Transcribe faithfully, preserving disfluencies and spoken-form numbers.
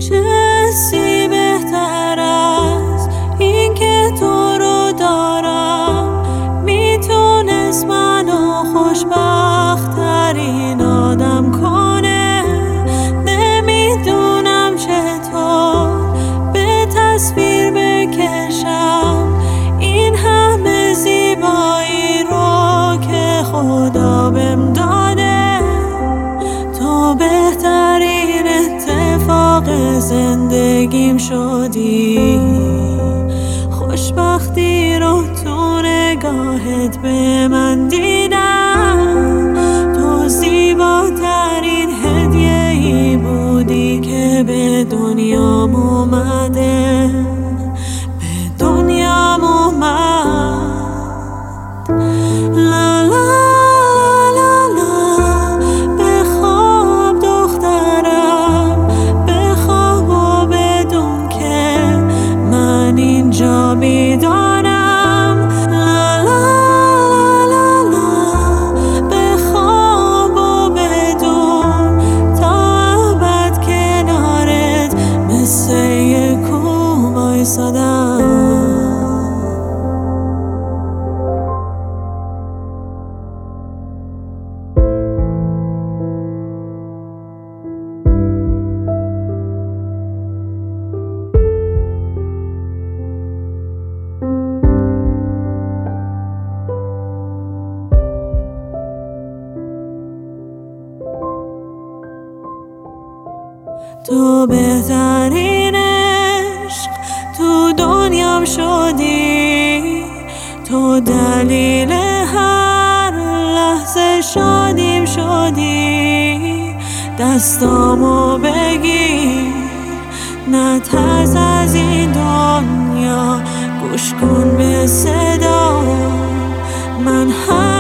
چه حسی بهتر از این که تو رو دارم، میتونست منو خوشبخت‌ترین آدم کنه. نمیدونم چطور به تصویر بکشم این همه زیبایی رو که خدا بهم داده. تو بهترین اتفاق زندگیم شدی، خوشبختی رو تو نگاهت به من دیدم. تو زیباترین هدیه‌ای بودی که به دنیام اومده، به دنیام اومد. لا لا لا لا، بخواب دخترم، بخواب و بدون که من اینجا بیدارم. لا لا لا لا، بخواب و بدون تا ابد کنارت مثل یک کوه وایسادم. تو بهترین عشق تو دنیام شدی، تو دلیل هر لحظه شادیم شدی. دستامو بگیر، نترس از این دنیا، گوش کن به صدا من.